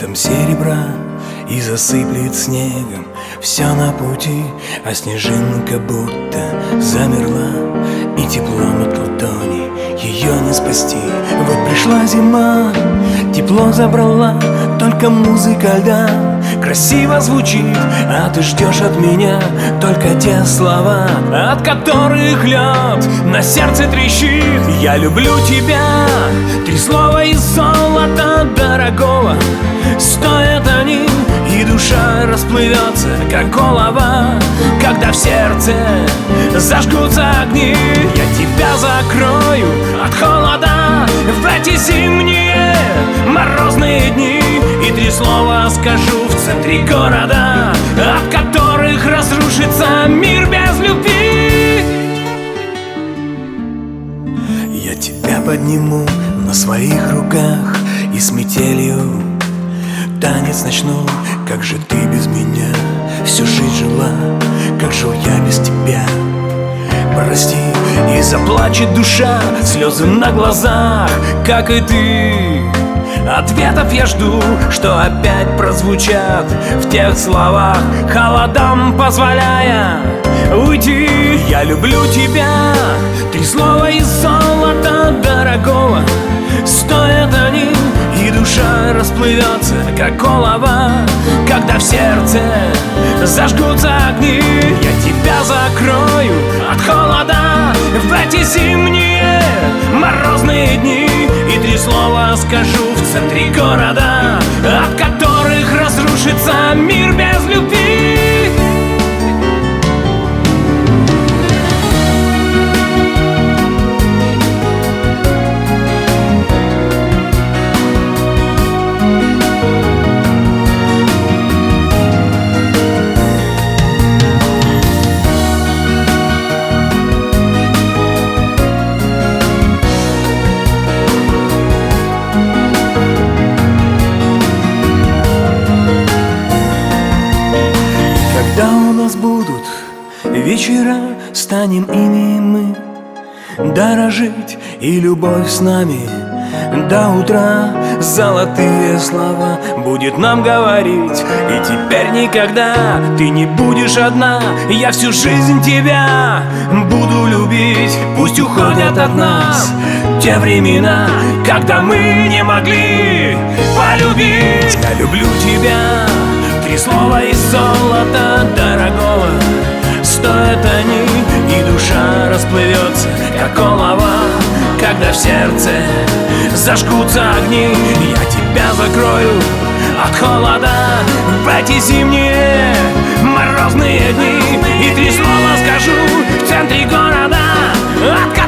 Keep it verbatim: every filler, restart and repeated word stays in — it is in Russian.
цветом серебра и засыплет снегом все на пути, а снежинка будто замерла, и теплом от ладони ее не спасти. Вот пришла зима, тепло забрала, только музыка льда красиво звучит, а ты ждешь от меня только те слова, от которых лед на сердце трещит. Я люблю тебя, три слова из золота дорогого, стоят они, и душа расплывется, как голова, когда в сердце зажгутся огни. Я тебя закрою от холода в эти зимние морозные дни, и три слова скажу в центре города, от которых разрушится мир без любви. Я тебя подниму на своих руках и с метелью танец начну. Как же ты без меня всю жизнь жила, как жил я без тебя? Прости, и заплачет душа, слезы на глазах, как и ты. Ответов я жду, что опять прозвучат в тех словах, холодам позволяя уйти. Я люблю тебя, три слова из золота дорогого, стоят они, и душа расплывется, как голова, когда в сердце зажгутся огни. Я тебя закрою от холода в эти зимние морозные дни, и три слова скажу в центре города, от которых разрушится мир без любви. Когда у нас будут вечера, станем ими мы дорожить, и любовь с нами до утра золотые слова будет нам говорить. И теперь никогда ты не будешь одна, я всю жизнь тебя буду любить. Пусть уходят от нас те времена, когда мы не могли полюбить. Я люблю тебя, три слова из золота дорогого, стоят они, и душа расплывется, как голова, когда в сердце зажгутся огни. Я тебя закрою от холода в эти зимние морозные дни, и три слова скажу в центре города, от